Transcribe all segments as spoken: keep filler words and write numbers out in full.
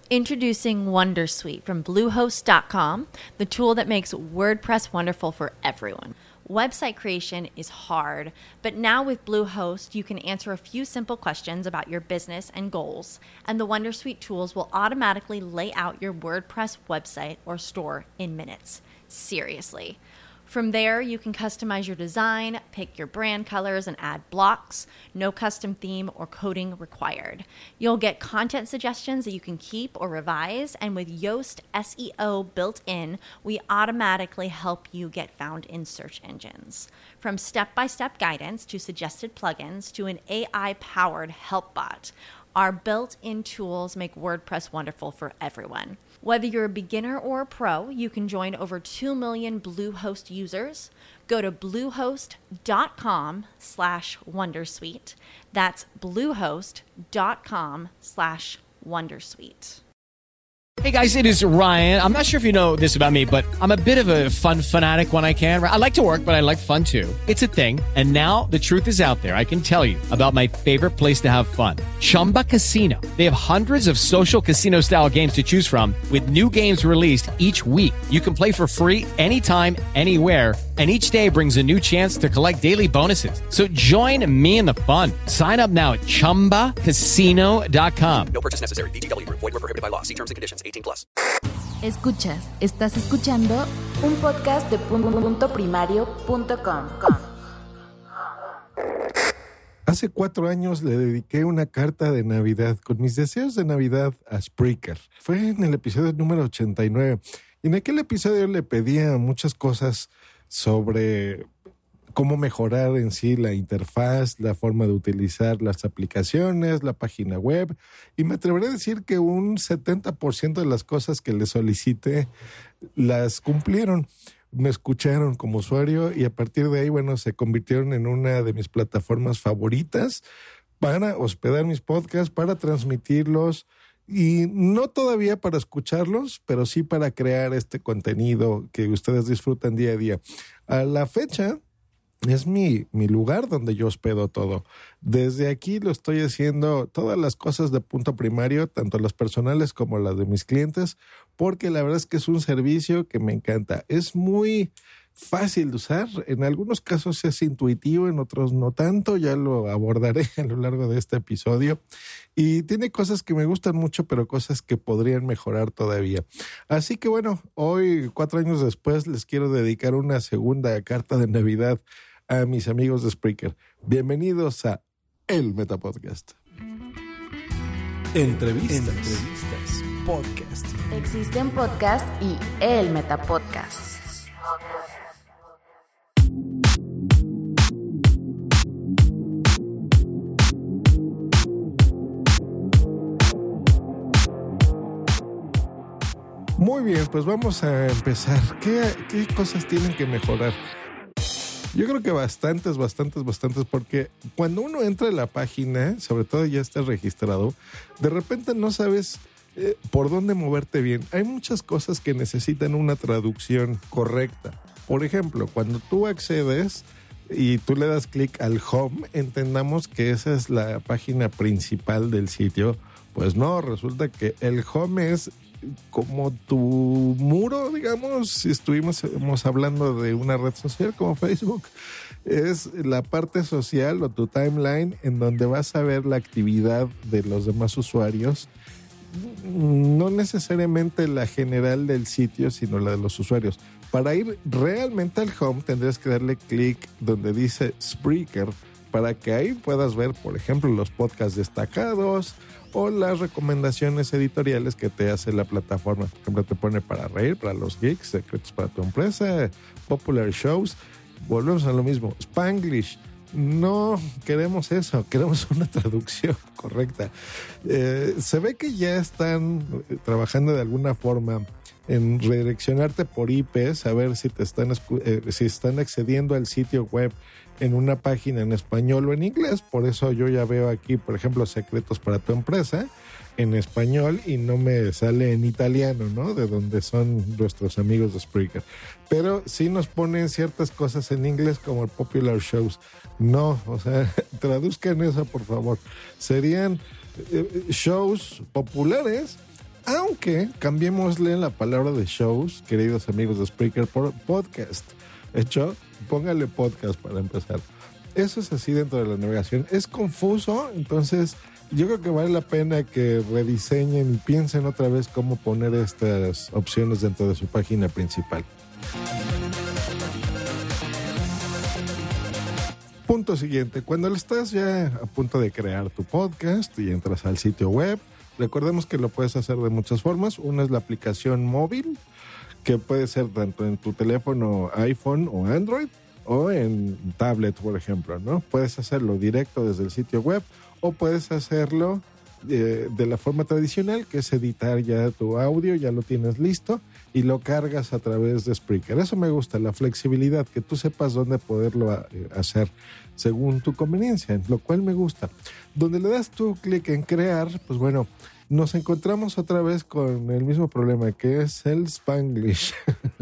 Introducing Wondersuite from Bluehost dot com, the tool that makes WordPress wonderful for everyone. Website creation is hard, but now with Bluehost, you can answer a few simple questions about your business and goals, and the Wondersuite tools will automatically lay out your WordPress website or store in minutes. Seriously. From there, you can customize your design, pick your brand colors, and add blocks. No custom theme or coding required. You'll get content suggestions that you can keep or revise, and with Yoast S E O built in, we automatically help you get found in search engines. From step-by-step guidance to suggested plugins to an A I-powered help bot, our built-in tools make WordPress wonderful for everyone. Whether you're a beginner or a pro, you can join over two million Bluehost users. Go to bluehost.com slash Wondersuite. That's bluehost.com slash Wondersuite. Hey guys, it is Ryan. I'm not sure if you know this about me, but I'm a bit of a fun fanatic when I can. I like to work, but I like fun too. It's a thing. And now the truth is out there. I can tell you about my favorite place to have fun. Chumba Casino. They have hundreds of social casino style games to choose from with new games released each week. You can play for free anytime, anywhere. And each day brings a new chance to collect daily bonuses. So join me in the fun. Sign up now at chumba casino dot com. No purchase necessary. V G W Group. Void where prohibited by law. See terms and conditions. eighteen plus. Escuchas, estás escuchando un podcast de punto primario punto com. Hace cuatro años le dediqué una carta de Navidad con mis deseos de Navidad a Spreaker. Fue en el episodio número ochenta y nueve. Y en aquel episodio le pedía muchas cosas sobre cómo mejorar en sí la interfaz, la forma de utilizar las aplicaciones, la página web. Y me atreveré a decir que un setenta por ciento de las cosas que le solicité las cumplieron. Me escucharon como usuario y a partir de ahí, bueno, se convirtieron en una de mis plataformas favoritas para hospedar mis podcasts, para transmitirlos y no todavía para escucharlos, pero sí para crear este contenido que ustedes disfrutan día a día. A la fecha es mi, mi lugar donde yo hospedo todo. Desde aquí lo estoy haciendo todas las cosas de Punto Primario, tanto las personales como las de mis clientes, porque la verdad es que es un servicio que me encanta. Es muy fácil de usar, en algunos casos es intuitivo, en otros no tanto, ya lo abordaré a lo largo de este episodio. Y tiene cosas que me gustan mucho, pero cosas que podrían mejorar todavía. Así que bueno, hoy, cuatro años después, les quiero dedicar una segunda carta de Navidad a mis amigos de Spreaker. Bienvenidos a El Metapodcast. Entrevistas. Entrevistas. Podcast. Existen podcast y El Metapodcast. Muy bien, pues vamos a empezar. ¿Qué, qué cosas tienen que mejorar? Yo creo que bastantes, bastantes, bastantes, porque cuando uno entra a la página, sobre todo ya estás registrado, de repente no sabes eh, por dónde moverte bien. Hay muchas cosas que necesitan una traducción correcta. Por ejemplo, cuando tú accedes y tú le das clic al home, entendamos que esa es la página principal del sitio. Pues no, resulta que el home es como tu muro, digamos, si estuvimos hablando de una red social como Facebook, es la parte social o tu timeline en donde vas a ver la actividad de los demás usuarios, no necesariamente la general del sitio, sino la de los usuarios. Para ir realmente al home tendrías que darle clic donde dice Spreaker para que ahí puedas ver, por ejemplo, los podcasts destacados o las recomendaciones editoriales que te hace la plataforma. Por ejemplo, te pone para reír, para los geeks, secretos para tu empresa, popular shows. Volvemos a lo mismo. Spanglish. No queremos eso, queremos una traducción correcta. Eh, se ve que ya están trabajando de alguna forma en redireccionarte por I P, saber si te están, eh, si están accediendo al sitio web en una página en español o en inglés. Por eso yo ya veo aquí, por ejemplo, secretos para tu empresa en español y no me sale en italiano, ¿no? De donde son nuestros amigos de Spreaker. Pero sí nos ponen ciertas cosas en inglés como el popular shows. No, o sea, traduzcan eso, por favor. Serían eh, shows populares. aunque cambiémosle la palabra de shows, queridos amigos de Spreaker, por podcast. De hecho, póngale podcast para empezar. Eso es así dentro de la navegación. Es confuso, entonces yo creo que vale la pena que rediseñen y piensen otra vez cómo poner estas opciones dentro de su página principal. Punto siguiente, cuando estás ya a punto de crear tu podcast y entras al sitio web, recordemos que lo puedes hacer de muchas formas. Una es la aplicación móvil, que puede ser tanto en tu teléfono iPhone o Android, o en tablet, por ejemplo, ¿no? Puedes hacerlo directo desde el sitio web, o puedes hacerlo eh, de la forma tradicional, que es editar ya tu audio, ya lo tienes listo, y lo cargas a través de Spreaker. Eso me gusta, la flexibilidad, que tú sepas dónde poderlo eh, hacer según tu conveniencia, lo cual me gusta. Donde le das tu clic en crear, pues bueno, nos encontramos otra vez con el mismo problema, que es el Spanglish.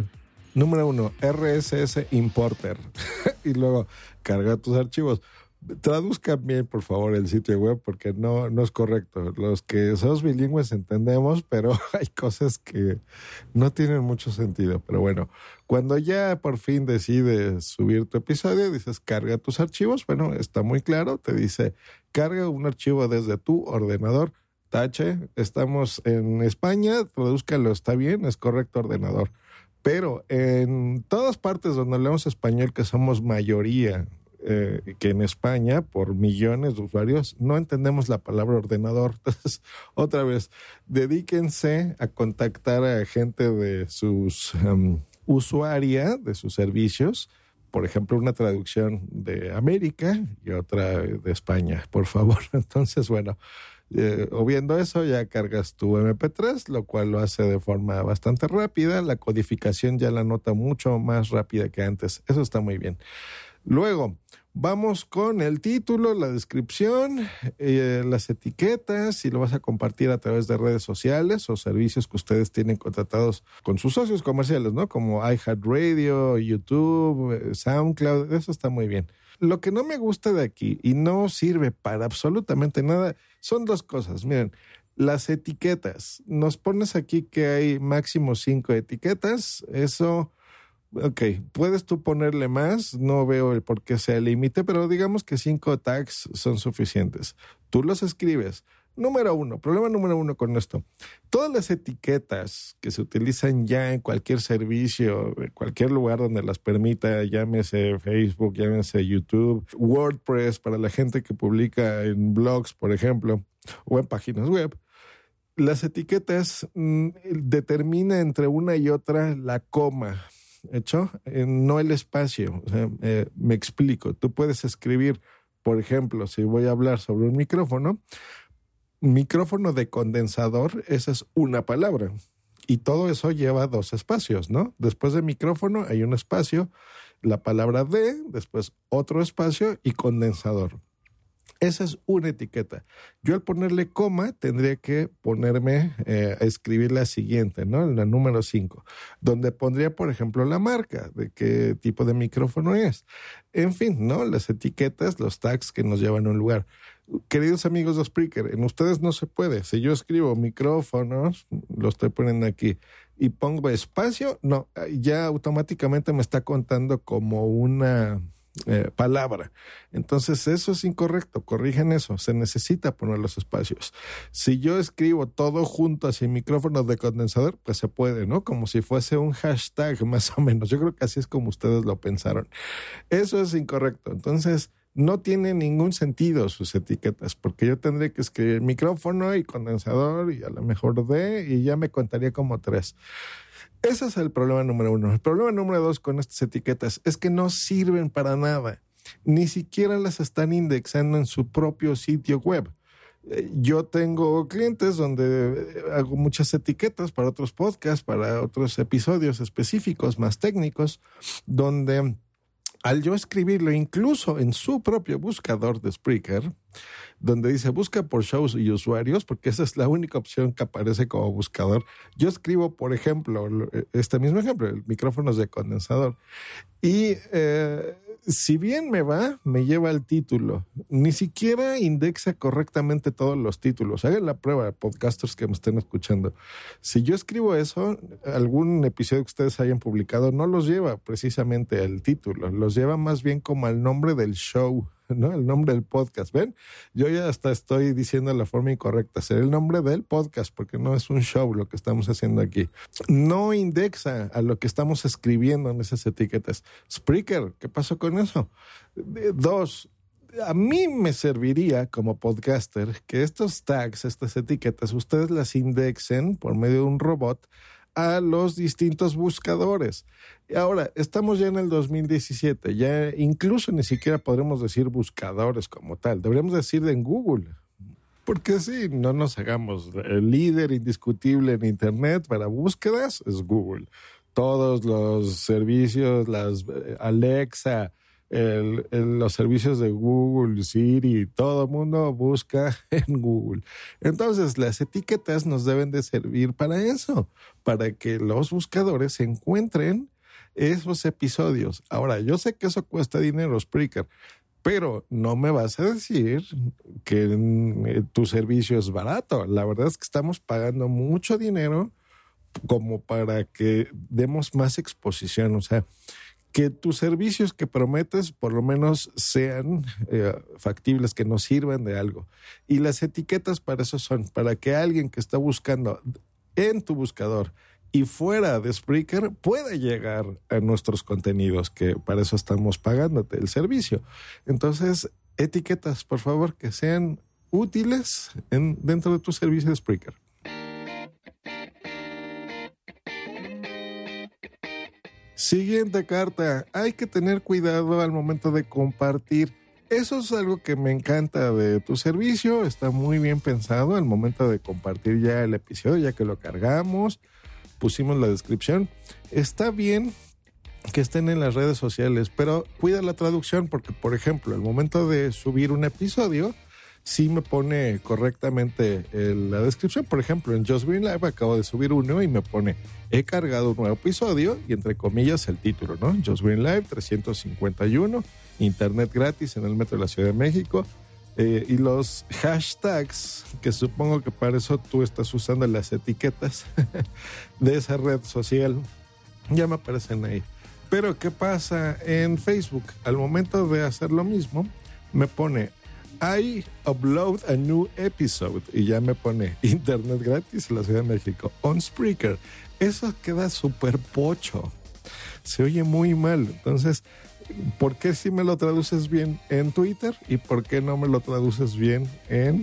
Número uno, R S S Importer. Y luego, carga tus archivos. Traduzcan bien, por favor, el sitio web, porque no, no es correcto. Los que somos bilingües entendemos, pero hay cosas que no tienen mucho sentido. Pero bueno, cuando ya por fin decides subir tu episodio, dices carga tus archivos. Bueno, está muy claro. Te dice carga un archivo desde tu ordenador. Tache, estamos en España, tradúzcalo, está bien, es correcto ordenador. Pero en todas partes donde hablamos español, que somos mayoría, Eh, que en España, por millones de usuarios, no entendemos la palabra ordenador. Entonces, otra vez, dedíquense a contactar a gente de sus um, usuaria, de sus servicios. Por ejemplo, una traducción de América y otra de España, por favor. Entonces, bueno, eh, o viendo eso, ya cargas tu eme pe tres, lo cual lo hace de forma bastante rápida. La codificación ya la nota mucho más rápida que antes. Eso está muy bien. Luego, vamos con el título, la descripción, eh, las etiquetas, si lo vas a compartir a través de redes sociales o servicios que ustedes tienen contratados con sus socios comerciales, ¿no? Como iHeartRadio, YouTube, SoundCloud, eso está muy bien. Lo que no me gusta de aquí y no sirve para absolutamente nada son dos cosas. Miren, las etiquetas. Nos pones aquí que hay máximo cinco etiquetas, eso... Ok, puedes tú ponerle más, no veo el por qué sea el límite, pero digamos que cinco tags son suficientes. Tú los escribes. Número uno, problema número uno con esto. Todas las etiquetas que se utilizan ya en cualquier servicio, en cualquier lugar donde las permita, llámese Facebook, llámese YouTube, WordPress para la gente que publica en blogs, por ejemplo, o en páginas web, las etiquetas mmm, determina entre una y otra la coma. ¿Hecho? Eh, no el espacio. O sea, eh, me explico. Tú puedes escribir, por ejemplo, si voy a hablar sobre un micrófono, micrófono de condensador, esa es una palabra. Y todo eso lleva dos espacios, ¿no? Después de micrófono hay un espacio, la palabra de, después otro espacio y condensador. Esa es una etiqueta. Yo al ponerle coma tendría que ponerme eh, a escribir la siguiente, ¿no? La número cinco, donde pondría, por ejemplo, la marca, de qué tipo de micrófono es. En fin, ¿no? Las etiquetas, los tags que nos llevan a un lugar. Queridos amigos de Spreaker, en ustedes no se puede. Si yo escribo micrófonos, lo estoy poniendo aquí, y pongo espacio, no, ya automáticamente me está contando como una... Eh, palabra. Entonces eso es incorrecto, corrigen eso, se necesita poner los espacios. Si yo escribo todo junto así micrófonos de condensador, pues se puede, ¿no? Como si fuese un hashtag más o menos. Yo creo que así es como ustedes lo pensaron. Eso es incorrecto. Entonces no tiene ningún sentido sus etiquetas, porque yo tendría que escribir micrófono y condensador y a lo mejor de, y ya me contaría como tres. Ese es el problema número uno. El problema número dos con estas etiquetas es que no sirven para nada. Ni siquiera las están indexando en su propio sitio web. Yo tengo clientes donde hago muchas etiquetas para otros podcasts, para otros episodios específicos, más técnicos, donde al yo escribirlo incluso en su propio buscador de Spreaker, donde dice busca por shows y usuarios, porque esa es la única opción que aparece como buscador, yo escribo, por ejemplo, este mismo ejemplo, el micrófonos de condensador, y eh, si bien me va, me lleva el título. Ni siquiera indexa correctamente todos los títulos. Hagan la prueba, podcasters que me estén escuchando. Si yo escribo eso, algún episodio que ustedes hayan publicado no los lleva precisamente al título. Los lleva más bien como al nombre del show, ¿no? El nombre del podcast. ¿Ven? Yo ya hasta estoy diciendo la forma incorrecta. Será el nombre del podcast porque no es un show lo que estamos haciendo aquí. No indexa a lo que estamos escribiendo en esas etiquetas. Spreaker, ¿qué pasó con eso? Dos, a mí me serviría como podcaster que estos tags, estas etiquetas, ustedes las indexen por medio de un robot a los distintos buscadores. Y ahora, estamos ya en el dos mil diecisiete, ya incluso ni siquiera podremos decir buscadores como tal, deberíamos decir en Google. Porque sí, no nos hagamos, el líder indiscutible en Internet para búsquedas es Google. Todos los servicios, las Alexa, el, el, los servicios de Google, Siri, todo el mundo busca en Google. Entonces, las etiquetas nos deben de servir para eso, para que los buscadores encuentren esos episodios. Ahora, yo sé que eso cuesta dinero, Spreaker, pero no me vas a decir que eh, tu servicio es barato. La verdad es que estamos pagando mucho dinero como para que demos más exposición. O sea, que tus servicios que prometes por lo menos sean eh, factibles, que nos sirvan de algo. Y las etiquetas para eso son, para que alguien que está buscando en tu buscador y fuera de Spreaker pueda llegar a nuestros contenidos, que para eso estamos pagándote el servicio. Entonces, etiquetas, por favor, que sean útiles en, dentro de tu servicio de Spreaker. Siguiente carta. Hay que tener cuidado al momento de compartir. Eso es algo que me encanta de tu servicio. Está muy bien pensado al momento de compartir ya el episodio, ya que lo cargamos, pusimos la descripción. Está bien que estén en las redes sociales, pero cuida la traducción porque, por ejemplo, al momento de subir un episodio, sí me pone correctamente el, la descripción. Por ejemplo, en Just Green Live acabo de subir uno y me pone, he cargado un nuevo episodio y entre comillas el título, ¿no? Just Green Live trescientos cincuenta y uno, internet gratis en el metro de la Ciudad de México. Eh, y los hashtags, que supongo que para eso tú estás usando las etiquetas de esa red social, ya me aparecen ahí. Pero ¿qué pasa en Facebook? Al momento de hacer lo mismo, me pone I upload a new episode y ya me pone internet gratis en la Ciudad de México on Spreaker. Eso queda súper pocho, se oye muy mal. Entonces, ¿por qué si me lo traduces bien en Twitter y por qué no me lo traduces bien en,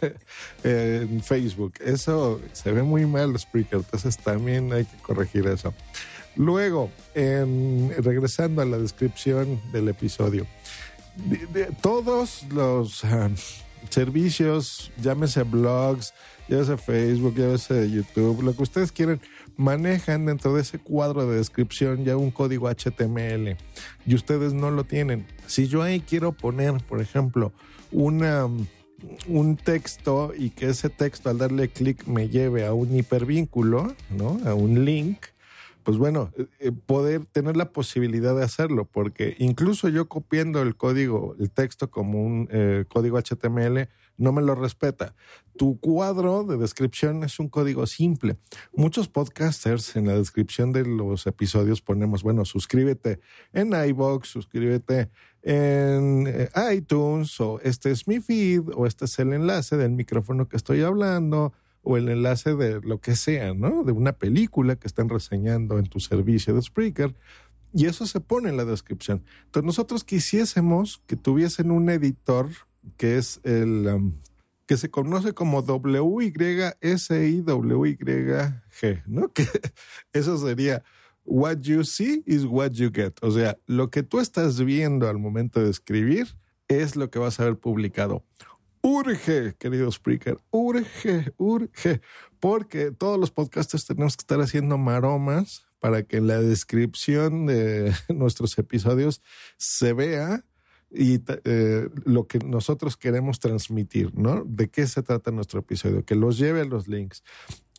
en Facebook? Eso se ve muy mal, Spreaker, entonces también hay que corregir eso. Luego, en, regresando a la descripción del episodio, de, de, todos los uh, servicios, llámese blogs, llámese Facebook, llámese YouTube, lo que ustedes quieran, manejan dentro de ese cuadro de descripción ya un código H T M L y ustedes no lo tienen. Si yo ahí quiero poner, por ejemplo, una, un texto y que ese texto al darle clic me lleve a un hipervínculo, ¿no? A un link, pues bueno, eh, poder tener la posibilidad de hacerlo, porque incluso yo copiando el código, el texto como un eh, código H T M L, no me lo respeta. Tu cuadro de descripción es un código simple. Muchos podcasters en la descripción de los episodios ponemos, bueno, suscríbete en iVoox, suscríbete en eh, iTunes, o este es mi feed, o este es el enlace del micrófono que estoy hablando, o el enlace de lo que sea, ¿no? De una película que están reseñando en tu servicio de Spreaker. Y eso se pone en la descripción. Entonces nosotros quisiésemos que tuviesen un editor que es el um, que se conoce como W Y S I W Y G, ¿no? Que eso sería what you see is what you get. O sea, lo que tú estás viendo al momento de escribir es lo que vas a ver publicado. Urge, querido Spreaker, urge, urge, porque todos los podcasters tenemos que estar haciendo maromas para que en la descripción de nuestros episodios se vea y eh, lo que nosotros queremos transmitir, ¿no? De qué se trata nuestro episodio, que los lleve a los links,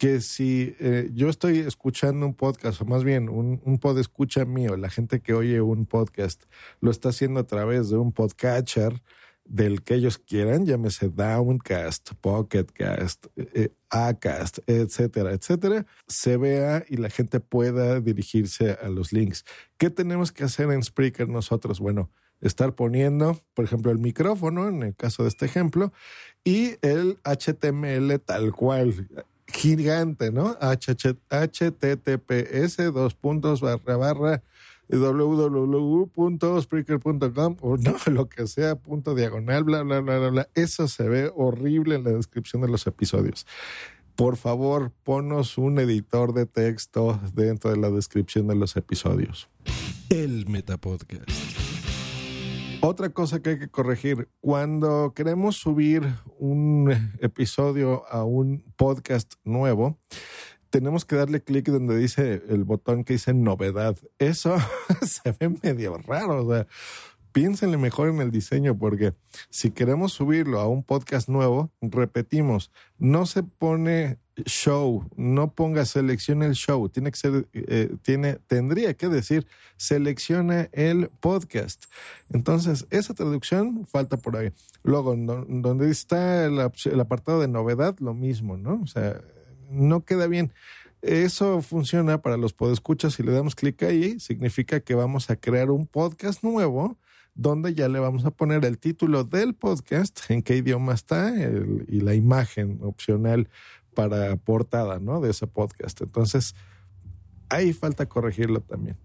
que si eh, yo estoy escuchando un podcast, o más bien un, un pod escucha mío, la gente que oye un podcast lo está haciendo a través de un podcatcher del que ellos quieran, llámese Downcast, Pocketcast, eh, Acast, etcétera, etcétera, se vea y la gente pueda dirigirse a los links. ¿Qué tenemos que hacer en Spreaker nosotros? Bueno, estar poniendo, por ejemplo, el micrófono, en el caso de este ejemplo, y el H T M L tal cual, gigante, ¿no? H T T P S dos puntos barra barra w w w punto spreaker punto com o no, lo que sea, punto diagonal, bla, bla, bla, bla, bla. Eso se ve horrible en la descripción de los episodios. Por favor, ponos un editor de texto dentro de la descripción de los episodios. El Metapodcast. Otra cosa que hay que corregir, cuando queremos subir un episodio a un podcast nuevo, tenemos que darle clic donde dice el botón que dice novedad. Eso se ve medio raro. O sea, piénsenle mejor en el diseño, porque si queremos subirlo a un podcast nuevo, repetimos, no se pone show, no ponga selecciona el show, tiene que ser, eh, tiene, tendría que decir selecciona el podcast. Entonces, esa traducción falta por ahí. Luego, no, donde está el, el apartado de novedad, lo mismo, ¿no? O sea, no queda bien. Eso funciona para los podescuchas. Si le damos clic ahí, significa que vamos a crear un podcast nuevo donde ya le vamos a poner el título del podcast, en qué idioma está el, y la imagen opcional para portada, ¿no? De ese podcast. Entonces, ahí falta corregirlo también.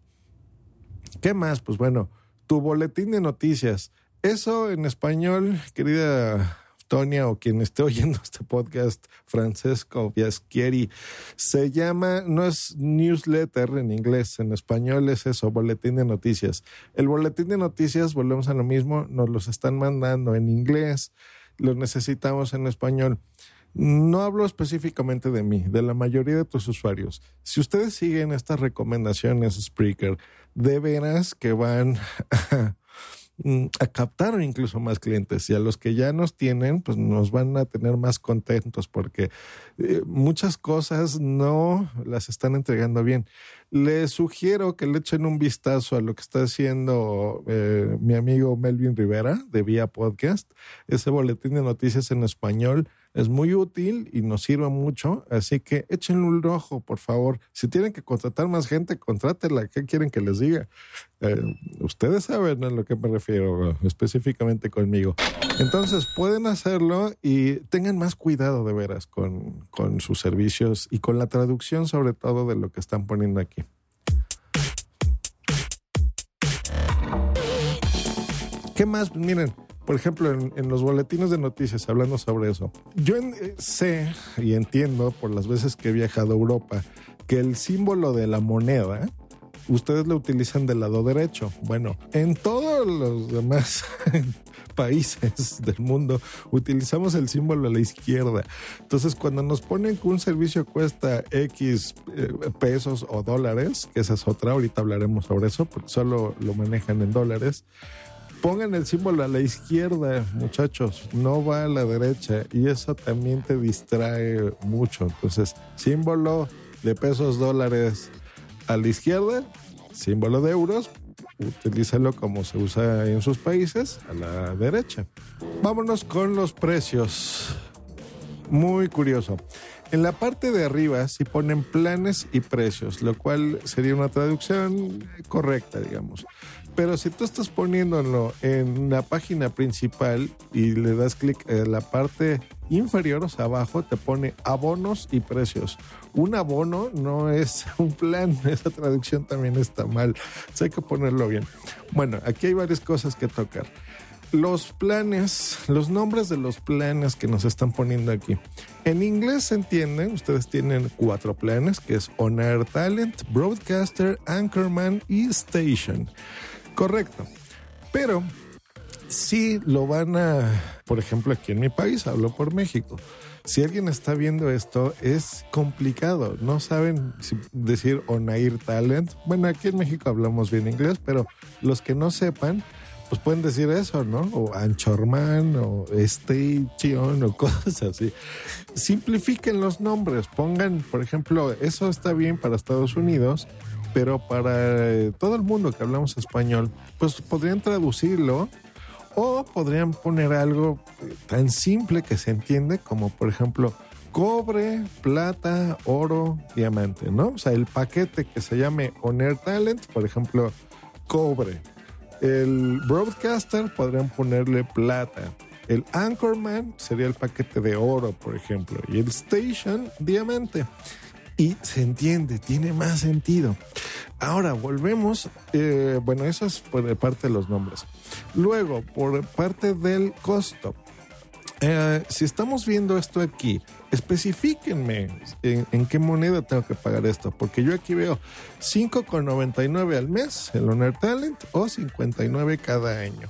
¿Qué más? Pues bueno, tu boletín de noticias. Eso en español, querida Tonia, o quien esté oyendo este podcast, Francesco Biaschieri, se llama, no es newsletter en inglés, en español es eso, boletín de noticias. El boletín de noticias, volvemos a lo mismo, nos los están mandando en inglés, los necesitamos en español. No hablo específicamente de mí, de la mayoría de tus usuarios. Si ustedes siguen estas recomendaciones, Spreaker, de veras que van a a captar incluso más clientes, y a los que ya nos tienen, pues nos van a tener más contentos, porque eh, muchas cosas no las están entregando bien. Les sugiero que le echen un vistazo a lo que está haciendo eh, mi amigo Melvin Rivera de Vía Podcast. Ese boletín de noticias en español es muy útil y nos sirve mucho, así que échenle un ojo, por favor. Si tienen que contratar más gente, contrátela. ¿Qué quieren que les diga? Eh, ustedes saben a lo que me refiero específicamente conmigo. Entonces pueden hacerlo y tengan más cuidado de veras con, con sus servicios y con la traducción, sobre todo, de lo que están poniendo aquí. ¿Qué más? Pues miren, por ejemplo, en, en los boletines de noticias, hablando sobre eso, yo en, eh, sé y entiendo por las veces que he viajado a Europa que el símbolo de la moneda ustedes lo utilizan del lado derecho. Bueno, en todos los demás países del mundo utilizamos el símbolo a la izquierda. Entonces, cuando nos ponen que un servicio cuesta X eh, pesos o dólares, que esa es otra, ahorita hablaremos sobre eso, porque solo lo manejan en dólares, pongan el símbolo a la izquierda, muchachos, no va a la derecha, y eso también te distrae mucho. Entonces, símbolo de pesos, dólares a la izquierda, símbolo de euros, utilízalo como se usa en sus países, a la derecha. Vámonos con los precios. Muy curioso. En la parte de arriba sí ponen planes y precios, lo cual sería una traducción correcta, digamos. Pero si tú estás poniéndolo en la página principal y le das clic en la parte inferior, o sea, abajo, te pone abonos y precios. Un abono no es un plan, esa traducción también está mal. Entonces hay que ponerlo bien. Bueno, aquí hay varias cosas que tocar. Los planes, los nombres de los planes que nos están poniendo aquí. En inglés se entiende, ustedes tienen cuatro planes, que es On Air Talent, Broadcaster, Anchorman y Station. Correcto. Pero si lo van a, por ejemplo, aquí en mi país, hablo por México. Si alguien está viendo esto, es complicado. No saben si decir On Air Talent. Bueno, aquí en México hablamos bien inglés, pero los que no sepan, pues pueden decir eso, ¿no? O Anchorman, o Station, o cosas así. Simplifiquen los nombres, pongan, por ejemplo, eso está bien para Estados Unidos, pero para eh, todo el mundo que hablamos español, pues podrían traducirlo o podrían poner algo eh, tan simple que se entiende como, por ejemplo, cobre, plata, oro, diamante, ¿no? O sea, el paquete que se llame On Air Talent, por ejemplo, cobre. El broadcaster podrían ponerle plata. El Anchorman sería el paquete de oro, por ejemplo. Y el Station, diamante. Y se entiende, tiene más sentido. Ahora, volvemos. Eh, bueno, eso es por parte de los nombres. Luego, por parte del costo. Eh, si estamos viendo esto aquí, especifíquenme en, en qué moneda tengo que pagar esto, porque yo aquí veo cinco con noventa y nueve al mes el On Air Talent o cincuenta y nueve cada año.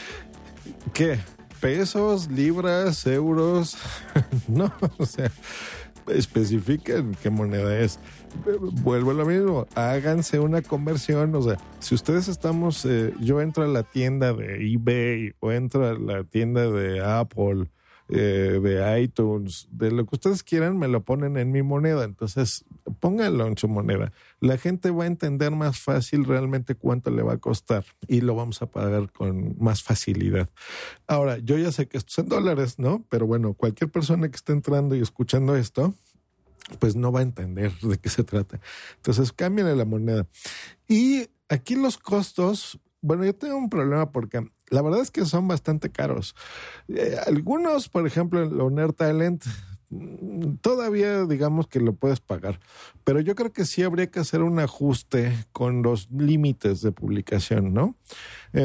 ¿Qué? ¿Pesos, libras, euros? No, o sea, especifiquen qué moneda es. Vuelvo a lo mismo, háganse una conversión. O sea, si ustedes estamos, eh, yo entro a la tienda de eBay o entro a la tienda de Apple, eh, de iTunes, de lo que ustedes quieran, me lo ponen en mi moneda. Entonces, pónganlo en su moneda. La gente va a entender más fácil realmente cuánto le va a costar y lo vamos a pagar con más facilidad. Ahora, yo ya sé que esto es en dólares, ¿no? Pero bueno, cualquier persona que esté entrando y escuchando esto, pues no va a entender de qué se trata. Entonces, cámbienle la moneda. Y aquí los costos, bueno, yo tengo un problema porque la verdad es que son bastante caros. Eh, algunos, por ejemplo, el On Air Talent, todavía digamos que lo puedes pagar, pero yo creo que sí habría que hacer un ajuste con los límites de publicación, ¿no? Eh,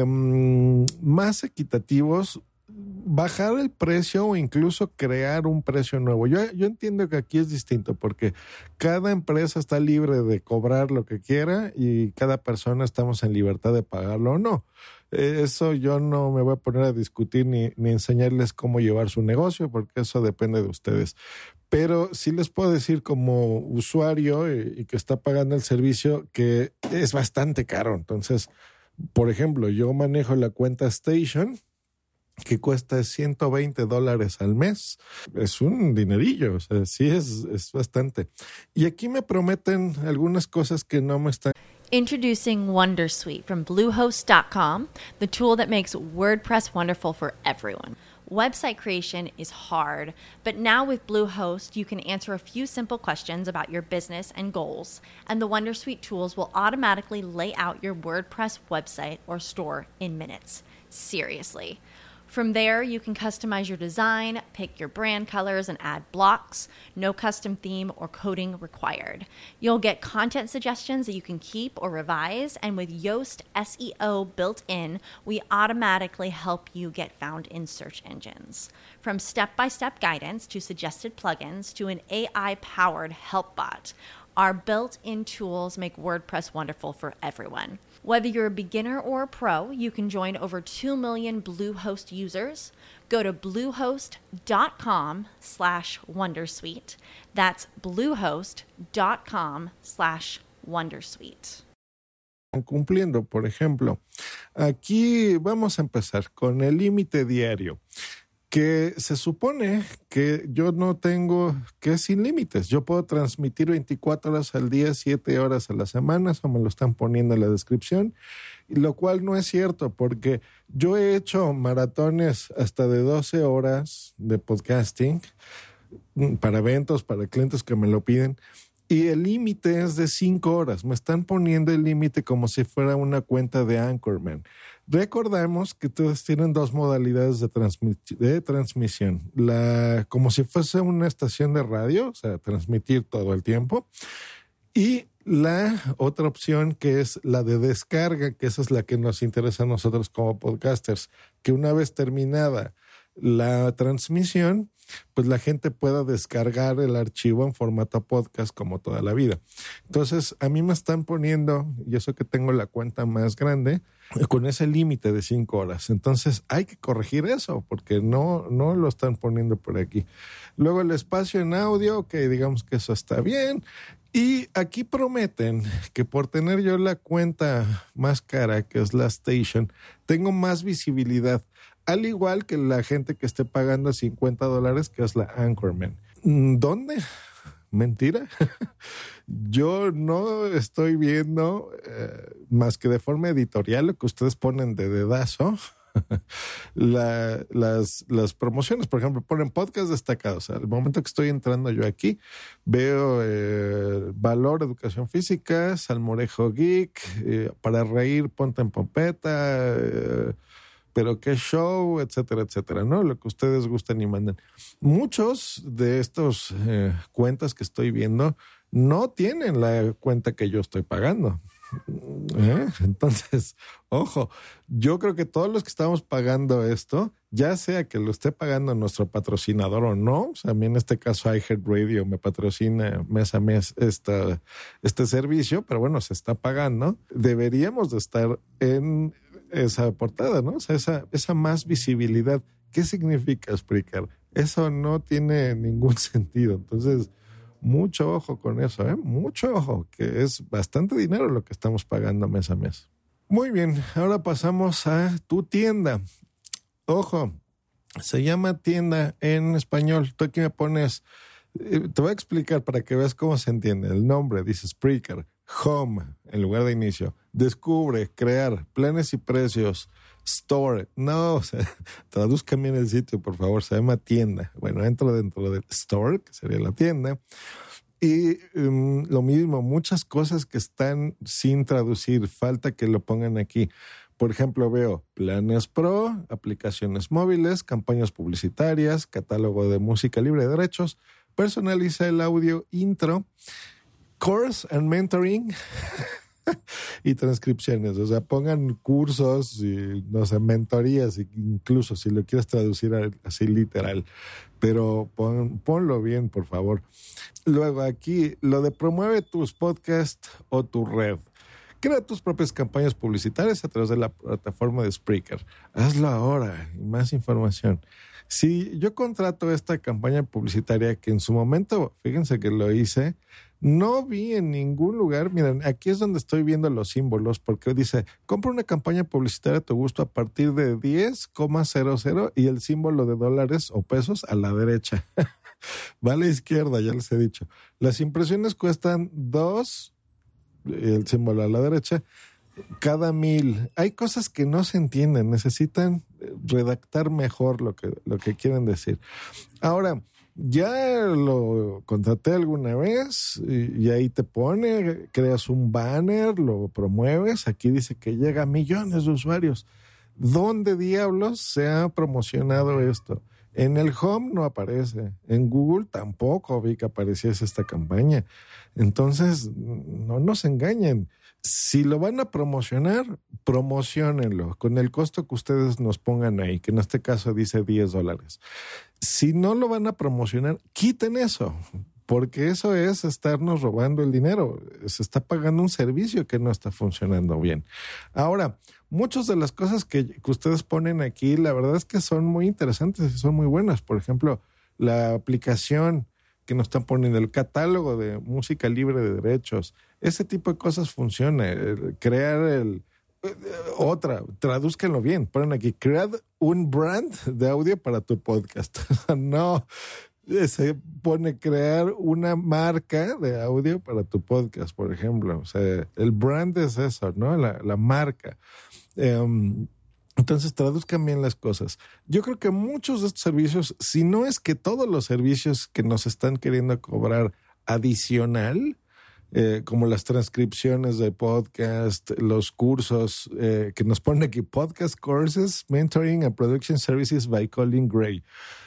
más equitativos, bajar el precio o incluso crear un precio nuevo. Yo, yo entiendo que aquí es distinto porque cada empresa está libre de cobrar lo que quiera y cada persona estamos en libertad de pagarlo o no. Eso yo no me voy a poner a discutir ni, ni enseñarles cómo llevar su negocio, porque eso depende de ustedes. Pero sí les puedo decir como usuario y, y que está pagando el servicio que es bastante caro. Entonces, por ejemplo, yo manejo la cuenta Station, que cuesta ciento veinte dólares al mes. Es un dinerillo, o sea, sí es, es bastante. Y aquí me prometen algunas cosas que no me están... Introducing Wondersuite from Bluehost dot com, the tool that makes WordPress wonderful for everyone. Website creation is hard, but now with Bluehost, you can answer a few simple questions about your business and goals, and the Wondersuite tools will automatically lay out your WordPress website or store in minutes. Seriously. From there, you can customize your design, pick your brand colors, and add blocks. No custom theme or coding required. You'll get content suggestions that you can keep or revise, and with Yoast S E O built in, we automatically help you get found in search engines. From step-by-step guidance to suggested plugins to an A I-powered help bot, our built-in tools make WordPress wonderful for everyone. Whether you're a beginner or a pro, you can join over two million Bluehost users. Go to bluehost.com slash wondersuite. That's bluehost.com slash wondersuite. Cumpliendo, por ejemplo, aquí vamos a empezar con el límite diario, que se supone que yo no tengo, que es sin límites. Yo puedo transmitir veinticuatro horas al día, siete horas a la semana, eso me lo están poniendo en la descripción, y lo cual no es cierto, porque yo he hecho maratones hasta de doce horas de podcasting para eventos, para clientes que me lo piden, y el límite es de cinco horas. Me están poniendo el límite como si fuera una cuenta de Anchorman. Recordemos que todos tienen dos modalidades de, transmi- de transmisión. La, como si fuese una estación de radio, o sea, transmitir todo el tiempo. Y la otra opción que es la de descarga, que esa es la que nos interesa a nosotros como podcasters, que una vez terminada la transmisión, pues la gente pueda descargar el archivo en formato podcast como toda la vida. Entonces, a mí me están poniendo, y eso que tengo la cuenta más grande, con ese límite de cinco horas. Entonces, hay que corregir eso, porque no, no lo están poniendo por aquí. Luego, el espacio en audio, que digamos que eso está bien. Y aquí prometen que por tener yo la cuenta más cara, que es la Station, tengo más visibilidad. Al igual que la gente que esté pagando cincuenta dólares, que es la Anchorman. ¿Dónde? ¿Mentira? Yo no estoy viendo eh, más que de forma editorial lo que ustedes ponen de dedazo. La, las, las promociones, por ejemplo, ponen podcast destacados. Al momento que estoy entrando yo aquí, veo eh, Valor, Educación Física, Salmorejo Geek, eh, Para Reír, Ponte en Pompeta, eh, Pero Qué Show, etcétera, etcétera, ¿no? Lo que ustedes gusten y manden. Muchos de estos eh, cuentas que estoy viendo no tienen la cuenta que yo estoy pagando. ¿Eh? Entonces, ojo, yo creo que todos los que estamos pagando esto, ya sea que lo esté pagando nuestro patrocinador o no, o sea, a mí en este caso iHeartRadio me patrocina mes a mes esta, este servicio, pero bueno, se está pagando, deberíamos de estar en esa portada, ¿no? O sea, esa, esa más visibilidad. ¿Qué significa explicar? Eso no tiene ningún sentido. Entonces, mucho ojo con eso, ¿eh? Mucho ojo, que es bastante dinero lo que estamos pagando mes a mes. Muy bien, ahora pasamos a tu tienda. Ojo, se llama tienda en español. Tú aquí me pones, eh, te voy a explicar para que veas cómo se entiende. El nombre dice Spreaker, Home en lugar de inicio, Descubre, Crear, Planes y Precios, Store. No, o sea, traduzcan bien el sitio, por favor. Se llama tienda. Bueno, entro dentro del Store, que sería la tienda. Y um, lo mismo, muchas cosas que están sin traducir. Falta que lo pongan aquí. Por ejemplo, veo Planes Pro, aplicaciones móviles, campañas publicitarias, catálogo de música libre de derechos, personaliza el audio intro, Course and Mentoring y transcripciones. O sea, pongan cursos y, no sé, mentorías, incluso si lo quieres traducir así literal. Pero pon, ponlo bien, por favor. Luego aquí, lo de promueve tus podcasts o tu red. Crea tus propias campañas publicitarias a través de la plataforma de Spreaker. Hazlo ahora y más información. Si yo contrato esta campaña publicitaria, que en su momento, fíjense que lo hice, no vi en ningún lugar. Miren, aquí es donde estoy viendo los símbolos, porque dice, compra una campaña publicitaria a tu gusto a partir de diez coma cero cero y el símbolo de dólares o pesos a la derecha. Va a la izquierda, ya les he dicho. Las impresiones cuestan dos, el símbolo a la derecha, cada mil. Hay cosas que no se entienden, necesitan redactar mejor lo que, lo que quieren decir. Ahora, ya lo contraté alguna vez y, y ahí te pone, creas un banner, lo promueves, aquí dice que llega a millones de usuarios. ¿Dónde diablos se ha promocionado esto? En el Home no aparece, en Google tampoco vi que apareciese esta campaña. Entonces, no nos engañen. Si lo van a promocionar, promociónenlo con el costo que ustedes nos pongan ahí, que en este caso dice diez dólares. Si no lo van a promocionar, quiten eso, porque eso es estarnos robando el dinero. Se está pagando un servicio que no está funcionando bien. Ahora, muchas de las cosas que, que ustedes ponen aquí, la verdad es que son muy interesantes y son muy buenas. Por ejemplo, la aplicación que nos están poniendo, el catálogo de música libre de derechos, ese tipo de cosas funciona. El crear el... Otra, tradúzcanlo bien, ponen aquí, crear un brand de audio para tu podcast. No, se pone crear una marca de audio para tu podcast, por ejemplo. O sea, el brand es eso, ¿no? La, la marca. Um, Entonces, traduzcan bien las cosas. Yo creo que muchos de estos servicios, si no es que todos los servicios que nos están queriendo cobrar adicional, eh, como las transcripciones de podcast, los cursos eh, que nos ponen aquí, Podcast Courses, Mentoring and Production Services by Colin Gray.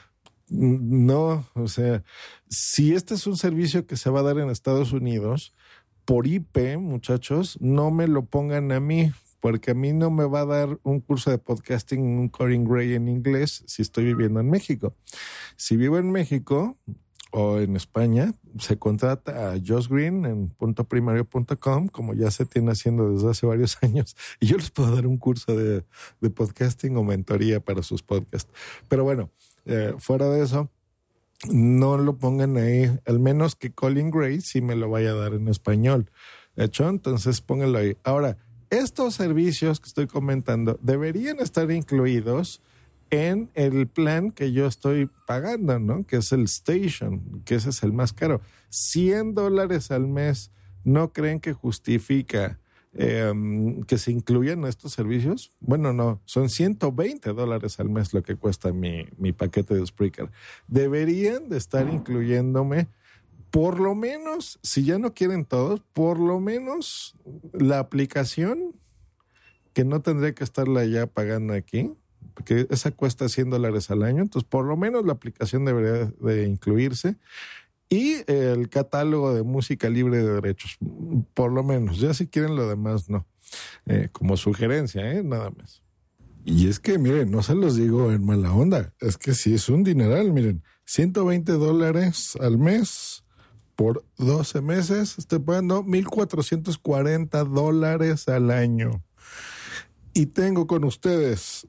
No, o sea, si este es un servicio que se va a dar en Estados Unidos, por I P, muchachos, no me lo pongan a mí, porque a mí no me va a dar un curso de podcasting, un Colin Gray en inglés si estoy viviendo en México. Si vivo en México o en España, se contrata a Josh Green en punto primario punto com, como ya se tiene haciendo desde hace varios años, y yo les puedo dar un curso de, de podcasting o mentoría para sus podcasts. Pero bueno, eh, fuera de eso, no lo pongan ahí, al menos que Colin Gray sí me lo vaya a dar en español. ¿Hecho? Entonces pónganlo ahí. Ahora, estos servicios que estoy comentando deberían estar incluidos en el plan que yo estoy pagando, ¿no? Que es el Station, que ese es el más caro. cien dólares al mes, ¿no creen que justifica eh, que se incluyan estos servicios? Bueno, no, son ciento veinte dólares al mes lo que cuesta mi, mi paquete de Spreaker. Deberían de estar incluyéndome, por lo menos, si ya no quieren todos, por lo menos la aplicación, que no tendría que estarla ya pagando aquí, porque esa cuesta cien dólares al año, entonces por lo menos la aplicación debería de incluirse, y el catálogo de música libre de derechos, por lo menos. Ya si quieren lo demás, no. Eh, como sugerencia, ¿eh? Nada más. Y es que, miren, no se los digo en mala onda, es que sí es un dineral, miren, ciento veinte dólares al mes por doce meses, estoy pagando mil cuatrocientos cuarenta dólares al año. Y tengo con ustedes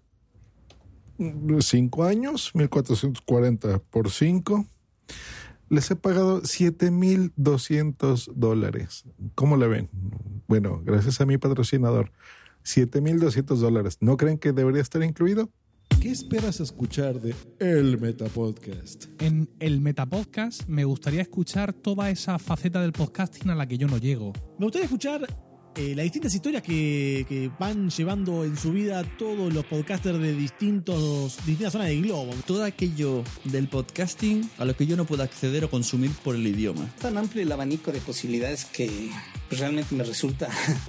cinco años, mil cuatrocientos cuarenta por cinco. Les he pagado siete mil doscientos dólares. ¿Cómo le ven? Bueno, gracias a mi patrocinador. siete mil doscientos dólares. ¿No creen que debería estar incluido? ¿Qué esperas escuchar de El Metapodcast? En el Metapodcast me gustaría escuchar toda esa faceta del podcasting a la que yo no llego. Me gustaría escuchar eh, las distintas historias que, que van llevando en su vida todos los podcasters de distintos, distintas zonas del globo. Todo aquello del podcasting a lo que yo no puedo acceder o consumir por el idioma. Tan amplio el abanico de posibilidades que pues, realmente me resulta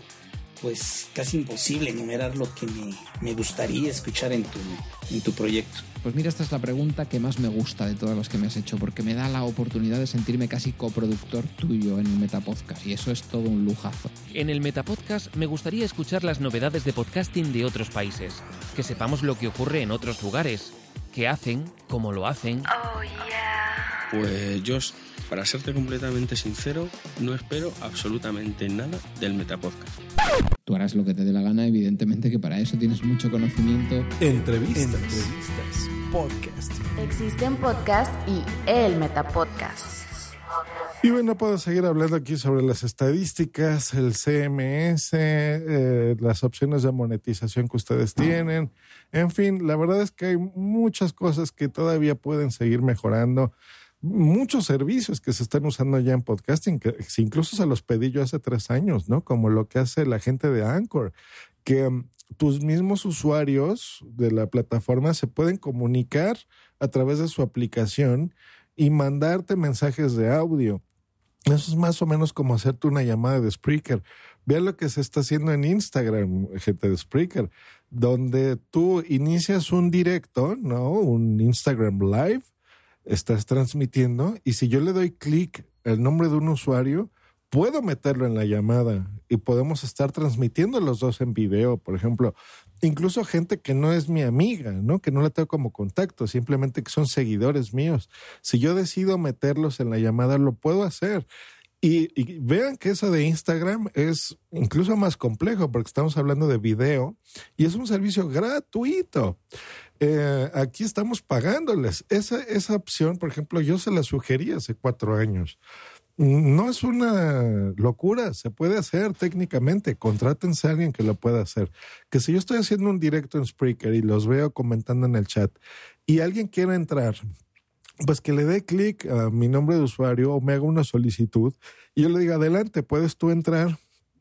pues casi imposible enumerar lo que me, me gustaría escuchar en tu, en tu proyecto. Pues mira, esta es la pregunta que más me gusta de todas las que me has hecho, porque me da la oportunidad de sentirme casi coproductor tuyo en el Metapodcast, y eso es todo un lujazo. En el Metapodcast me gustaría escuchar las novedades de podcasting de otros países, que sepamos lo que ocurre en otros lugares, qué hacen, cómo lo hacen. Oh, yeah. Pues yo, para serte completamente sincero, no espero absolutamente nada del Metapodcast. Tú harás lo que te dé la gana, evidentemente que para eso tienes mucho conocimiento. Entrevistas. Entrevistas. Podcast. Existen podcasts y el Metapodcast. Y bueno, puedo seguir hablando aquí sobre las estadísticas, el C M S, eh, las opciones de monetización que ustedes tienen. En fin, la verdad es que hay muchas cosas que todavía pueden seguir mejorando. Muchos servicios que se están usando ya en podcasting, que incluso se los pedí yo hace tres años, ¿no? Como lo que hace la gente de Anchor, que um, tus mismos usuarios de la plataforma se pueden comunicar a través de su aplicación y mandarte mensajes de audio. Eso es más o menos como hacerte una llamada de Spreaker. Vean lo que se está haciendo en Instagram, gente de Spreaker, donde tú inicias un directo, ¿no? Un Instagram Live, estás transmitiendo, y si yo le doy clic al nombre de un usuario, puedo meterlo en la llamada y podemos estar transmitiendo los dos en video, por ejemplo. Incluso gente que no es mi amiga, ¿no? Que no la tengo como contacto, simplemente que son seguidores míos. Si yo decido meterlos en la llamada, lo puedo hacer. Y, y vean que eso de Instagram es incluso más complejo porque estamos hablando de video y es un servicio gratuito. Eh, aquí estamos pagándoles. Esa, esa opción, por ejemplo, yo se la sugerí hace cuatro años. No es una locura, se puede hacer técnicamente. Contrátense a alguien que lo pueda hacer. Que si yo estoy haciendo un directo en Spreaker y los veo comentando en el chat y alguien quiere entrar, pues que le dé clic a mi nombre de usuario o me haga una solicitud y yo le diga, adelante, puedes tú entrar.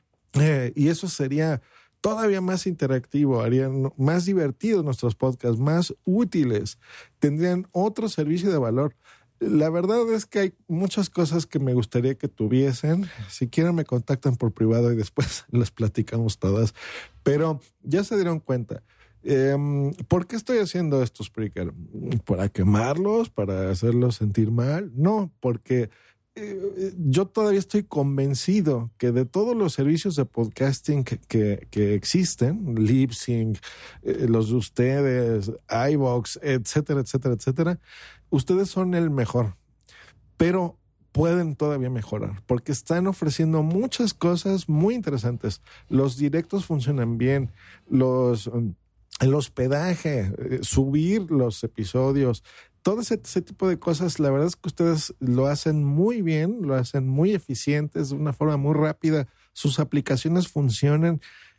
Eh, y eso sería todavía más interactivo, harían más divertidos nuestros podcasts, más útiles, tendrían otro servicio de valor. La verdad es que hay muchas cosas que me gustaría que tuviesen. Si quieren me contactan por privado y después les platicamos todas. Pero ya se dieron cuenta. Eh, ¿Por qué estoy haciendo esto, Spreaker? ¿Para quemarlos? ¿Para hacerlos sentir mal? No, porque eh, yo todavía estoy convencido que de todos los servicios de podcasting que, que, que existen, Libsyn, eh, los de ustedes, iVoox, etcétera, etcétera, etcétera, ustedes son el mejor. Pero pueden todavía mejorar porque están ofreciendo muchas cosas muy interesantes. Los directos funcionan bien, los, el hospedaje, eh, subir los episodios, todo ese, ese tipo de cosas. La verdad es que ustedes lo hacen muy bien, lo hacen muy eficientes, de una forma muy rápida. Sus aplicaciones funcionan.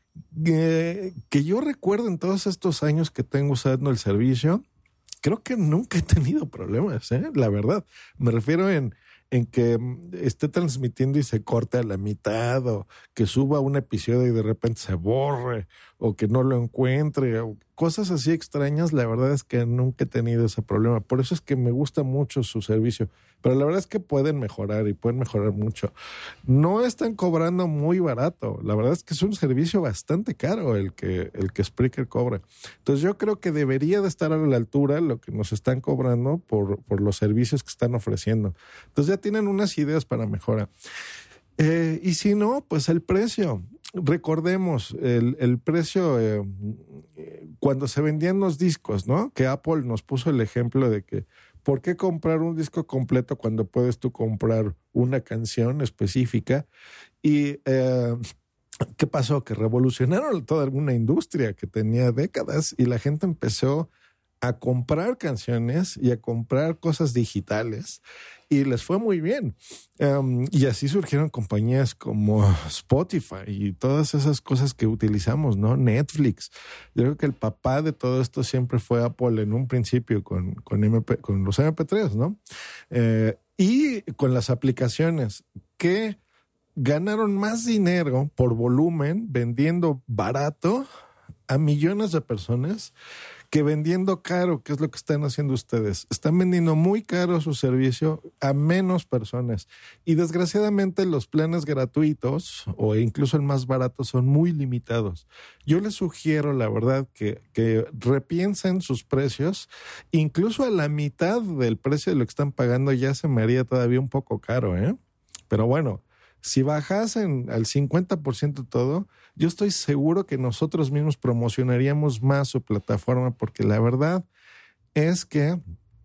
Eh, que yo recuerdo en todos estos años que tengo usando el servicio, creo que nunca he tenido problemas, ¿eh? La verdad. Me refiero en, en que esté transmitiendo y se corte a la mitad, o que suba un episodio y de repente se borre, o que no lo encuentre, o cosas así extrañas. La verdad es que nunca he tenido ese problema. Por eso es que me gusta mucho su servicio. Pero la verdad es que pueden mejorar y pueden mejorar mucho. No están cobrando muy barato. La verdad es que es un servicio bastante caro el que, el que Spreaker cobra. Entonces yo creo que debería de estar a la altura lo que nos están cobrando por, por los servicios que están ofreciendo. Entonces ya tienen unas ideas para mejorar. Eh, y si no, pues el precio. Recordemos el, el precio eh, cuando se vendían los discos, ¿no? Que Apple nos puso el ejemplo de que ¿por qué comprar un disco completo cuando puedes tú comprar una canción específica? Y eh, ¿qué pasó? Que revolucionaron toda una industria que tenía décadas y la gente empezó a comprar canciones y a comprar cosas digitales y les fue muy bien. Um, y así surgieron compañías como Spotify y todas esas cosas que utilizamos, ¿no? Netflix. Yo creo que el papá de todo esto siempre fue Apple en un principio con, con, M P, con los eme pe tres, ¿no? Eh, y con las aplicaciones que ganaron más dinero por volumen vendiendo barato a millones de personas que vendiendo caro, que es lo que están haciendo ustedes. Están vendiendo muy caro su servicio a menos personas. Y desgraciadamente los planes gratuitos o incluso el más barato son muy limitados. Yo les sugiero, la verdad, que, que repiensen sus precios. Incluso a la mitad del precio de lo que están pagando ya se me haría todavía un poco caro, ¿eh? Pero bueno, si bajasen al cincuenta por ciento todo, yo estoy seguro que nosotros mismos promocionaríamos más su plataforma porque la verdad es que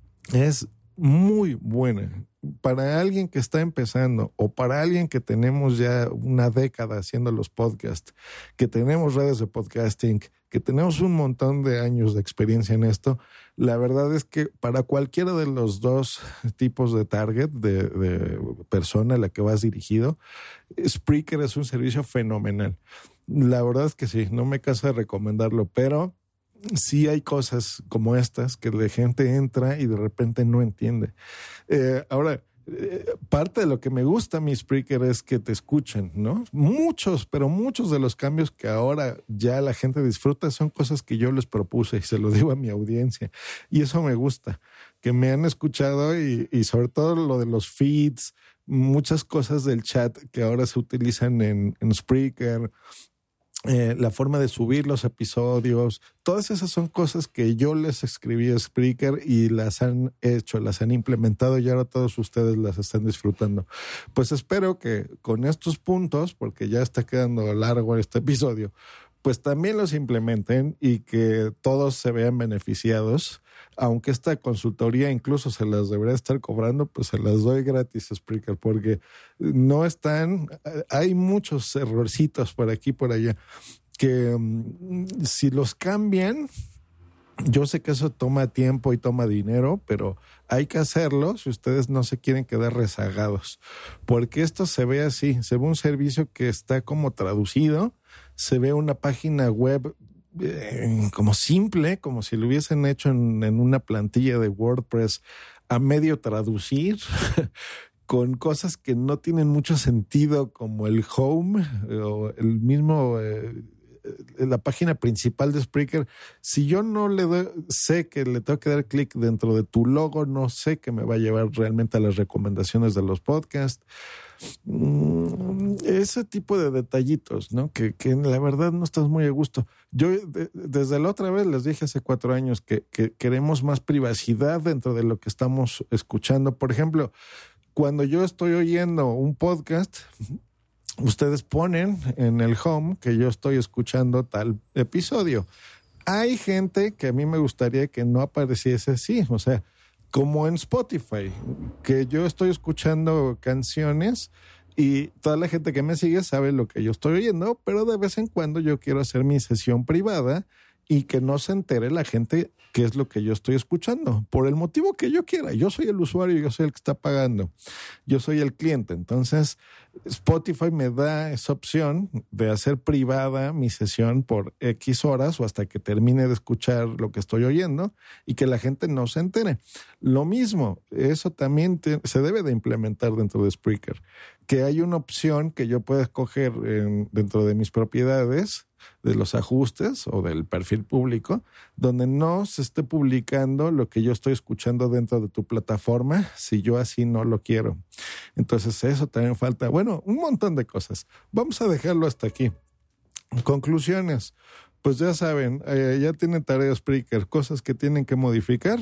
es muy buena. Para alguien que está empezando o para alguien que tenemos ya una década haciendo los podcasts, que tenemos redes de podcasting, que tenemos un montón de años de experiencia en esto, la verdad es que para cualquiera de los dos tipos de target, de, de persona a la que vas dirigido, Spreaker es un servicio fenomenal. La verdad es que sí, no me canso de recomendarlo, pero sí hay cosas como estas que la gente entra y de repente no entiende. Eh, ahora, eh, parte de lo que me gusta a mi Spreaker es que te escuchen, ¿no? Muchos, pero muchos de los cambios que ahora ya la gente disfruta son cosas que yo les propuse y se lo digo a mi audiencia. Y eso me gusta, que me han escuchado y, y sobre todo lo de los feeds, muchas cosas del chat que ahora se utilizan en, en Spreaker. Eh, la forma de subir los episodios, todas esas son cosas que yo les escribí a Spreaker y las han hecho, las han implementado y ahora todos ustedes las están disfrutando. Pues espero que con estos puntos, porque ya está quedando largo este episodio, pues también los implementen y que todos se vean beneficiados. Aunque esta consultoría incluso se las debería estar cobrando, pues se las doy gratis a Spreaker, porque no están, hay muchos errorcitos por aquí y por allá, que um, si los cambian, yo sé que eso toma tiempo y toma dinero, pero hay que hacerlo si ustedes no se quieren quedar rezagados, porque esto se ve así, se ve un servicio que está como traducido, se ve una página web Eh, como simple, como si lo hubiesen hecho en, en una plantilla de WordPress a medio traducir, con cosas que no tienen mucho sentido, como el home o el mismo, eh, la página principal de Spreaker. Si yo no le doy, sé que le tengo que dar clic dentro de tu logo, no sé que me va a llevar realmente a las recomendaciones de los podcasts. Ese tipo de detallitos, ¿no? Que, que la verdad no estás muy a gusto. Yo de, desde la otra vez les dije hace cuatro años que, que queremos más privacidad dentro de lo que estamos escuchando. Por ejemplo, cuando yo estoy oyendo un podcast, ustedes ponen en el home que yo estoy escuchando tal episodio. Hay gente que a mí me gustaría que no apareciese así, o sea, como en Spotify, que yo estoy escuchando canciones y toda la gente que me sigue sabe lo que yo estoy oyendo, pero de vez en cuando yo quiero hacer mi sesión privada y que no se entere la gente qué es lo que yo estoy escuchando, por el motivo que yo quiera. Yo soy el usuario, yo soy el que está pagando, yo soy el cliente. Entonces, Spotify me da esa opción de hacer privada mi sesión por X horas o hasta que termine de escuchar lo que estoy oyendo y que la gente no se entere. Lo mismo, eso también te, se debe de implementar dentro de Spreaker, que hay una opción que yo pueda escoger en, dentro de mis propiedades, de los ajustes o del perfil público, donde no se esté publicando lo que yo estoy escuchando dentro de tu plataforma, si yo así no lo quiero. Entonces eso también falta, bueno, un montón de cosas. Vamos a dejarlo hasta aquí. Conclusiones. Pues ya saben, eh, ya tienen tarea Spreaker, cosas que tienen que modificar.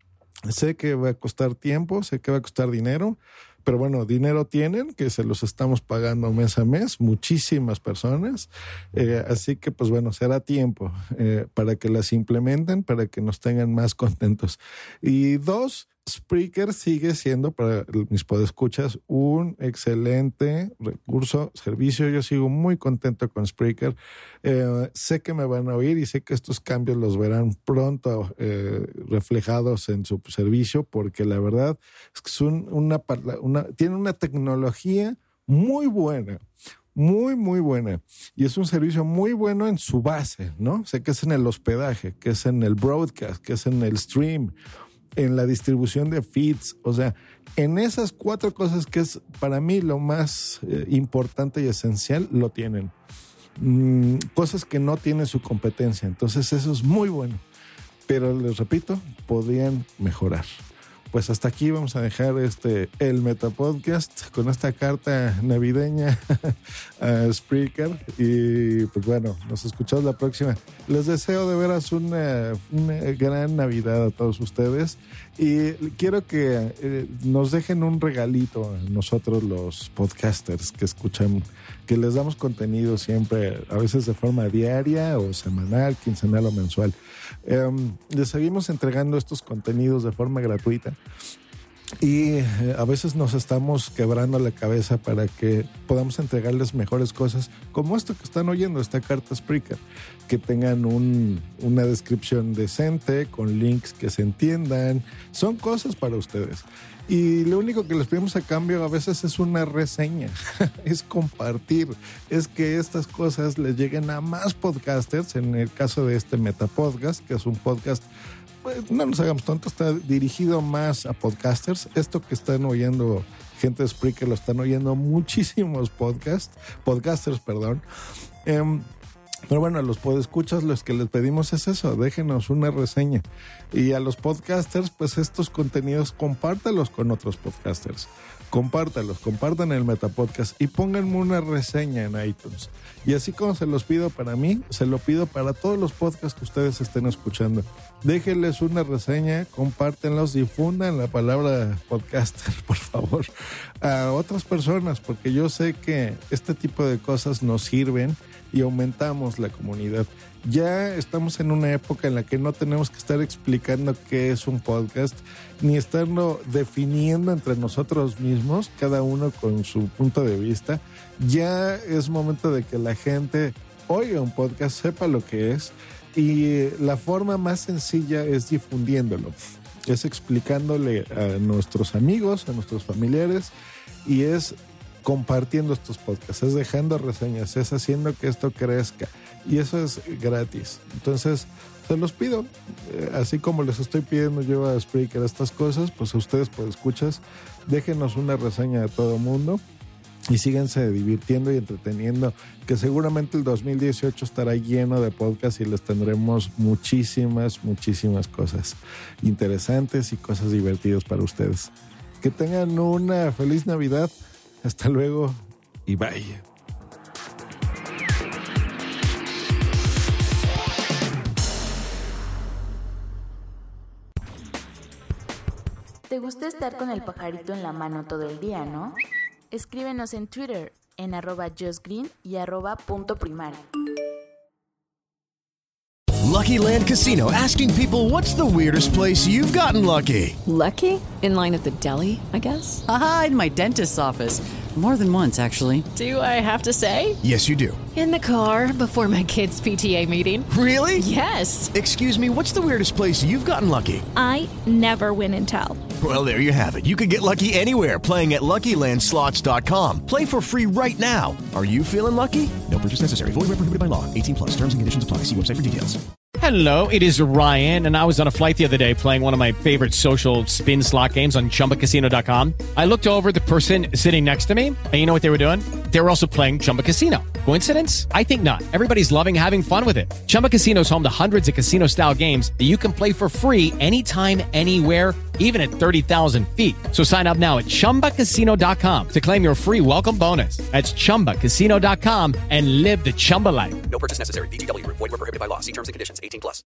Sé que va a costar tiempo, sé que va a costar dinero, pero bueno, dinero tienen, que se los estamos pagando mes a mes, muchísimas personas. Eh, así que, pues bueno, será tiempo eh, para que las implementen, para que nos tengan más contentos. Y dos, Spreaker sigue siendo para mis podescuchas un excelente recurso, servicio. Yo sigo muy contento con Spreaker. Eh, sé que me van a oír y sé que estos cambios los verán pronto eh, reflejados en su servicio, porque la verdad es que son una, una, tiene una tecnología muy buena. Muy, muy buena. Y es un servicio muy bueno en su base, ¿no? Sé que es en el hospedaje, que es en el broadcast, que es en el stream, en la distribución de feeds, o sea, en esas cuatro cosas que es para mí lo más eh, importante y esencial, lo tienen. Mm, cosas que no tienen su competencia, entonces eso es muy bueno. Pero les repito, podrían mejorar. Pues hasta aquí vamos a dejar este el Metapodcast con esta carta navideña a Spreaker. Y pues bueno, nos escuchamos la próxima. Les deseo de veras una, una gran Navidad a todos ustedes. Y quiero que eh, nos dejen un regalito a nosotros los podcasters que escuchan, que les damos contenido siempre, a veces de forma diaria o semanal, quincenal o mensual. Eh, les seguimos entregando estos contenidos de forma gratuita. Y eh, a veces nos estamos quebrando la cabeza para que podamos entregarles mejores cosas, como esto que están oyendo, esta carta Spreaker, que tengan un, una descripción decente, con links que se entiendan. Son cosas para ustedes. Y lo único que les pedimos a cambio a veces es una reseña, es compartir, es que estas cosas les lleguen a más podcasters. En el caso de este Metapodcast, que es un podcast, pues no nos hagamos tontos, está dirigido más a podcasters. Esto que están oyendo gente de Spreaker lo están oyendo muchísimos podcasts, podcasters, perdón. Um, Pero bueno, a los podescuchas los que les pedimos es eso, déjenos una reseña. Y a los podcasters, pues estos contenidos compártalos con otros podcasters. Compártalos, compartan el Metapodcast y pónganme una reseña en iTunes. Y así como se los pido para mí, se lo pido para todos los podcasts que ustedes estén escuchando. Déjenles una reseña, compártenlos, difundan la palabra podcaster, por favor, a otras personas, porque yo sé que este tipo de cosas nos sirven y aumentamos la comunidad. Ya estamos en una época en la que no tenemos que estar explicando qué es un podcast, ni estarlo definiendo entre nosotros mismos, cada uno con su punto de vista. Ya es momento de que la gente oiga un podcast, sepa lo que es, y la forma más sencilla es difundiéndolo, es explicándole a nuestros amigos, a nuestros familiares, y es compartiendo estos podcasts, es dejando reseñas, es haciendo que esto crezca, y eso es gratis. Entonces se los pido, eh, así como les estoy pidiendo yo a Spreaker estas cosas, pues a ustedes pues escuchas, déjenos una reseña a todo mundo y síganse divirtiendo y entreteniendo, que seguramente el dos mil dieciocho estará lleno de podcasts y les tendremos muchísimas, muchísimas cosas interesantes y cosas divertidas para ustedes. Que tengan una feliz Navidad. Hasta luego y bye. Te gusta estar con el pajarito en la mano todo el día, ¿no? Escríbenos en Twitter en arroba justgreen y arroba punto primario. Lucky Land Casino, asking people, what's the weirdest place you've gotten lucky? Lucky? In line at the deli, I guess? Aha, in my dentist's office. More than once, actually. Do I have to say? Yes, you do. In the car before my kids' P T A meeting. Really? Yes. Excuse me, what's the weirdest place you've gotten lucky? I never win and tell. Well, there you have it. You can get lucky anywhere, playing at Lucky Land Slots dot com. Play for free right now. Are you feeling lucky? No purchase necessary. Void where prohibited by law. eighteen plus. Terms and conditions apply. See website for details. Hello, it is Ryan, and I was on a flight the other day playing one of my favorite social spin slot games on Chumba Casino dot com. I looked over at the person sitting next to me, and you know what they were doing? They were also playing Chumba Casino. Coincidence? I think not. Everybody's loving having fun with it. Chumba Casino is home to hundreds of casino-style games that you can play for free anytime, anywhere, even at thirty thousand feet. So sign up now at Chumba Casino dot com to claim your free welcome bonus. That's Chumba Casino dot com and live the Chumba life. No purchase necessary. V G W. Void where prohibited by law. See terms and conditions. eighteen plus.